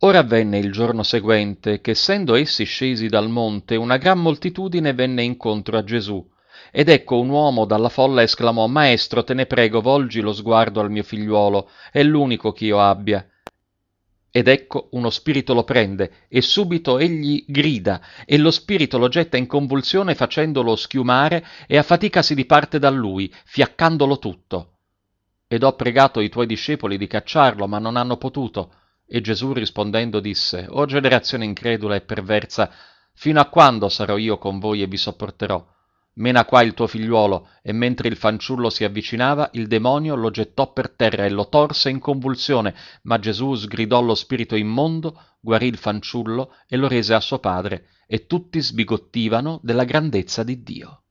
Ora avvenne il giorno seguente che, essendo essi scesi dal monte, una gran moltitudine venne incontro a Gesù. Ed ecco un uomo dalla folla esclamò: Maestro, te ne prego, volgi lo sguardo al mio figliuolo, è l'unico ch'io abbia. Ed ecco uno spirito lo prende, e subito egli grida, e lo spirito lo getta in convulsione facendolo schiumare, e affaticasi di parte da lui, fiaccandolo tutto. Ed ho pregato i tuoi discepoli di cacciarlo, ma non hanno potuto. E Gesù rispondendo disse: O generazione incredula e perversa, fino a quando sarò io con voi e vi sopporterò? Mena qua il tuo figliuolo. E mentre il fanciullo si avvicinava, il demonio lo gettò per terra e lo torse in convulsione, ma Gesù sgridò lo spirito immondo, guarì il fanciullo e lo rese a suo padre, e tutti sbigottivano della grandezza di Dio.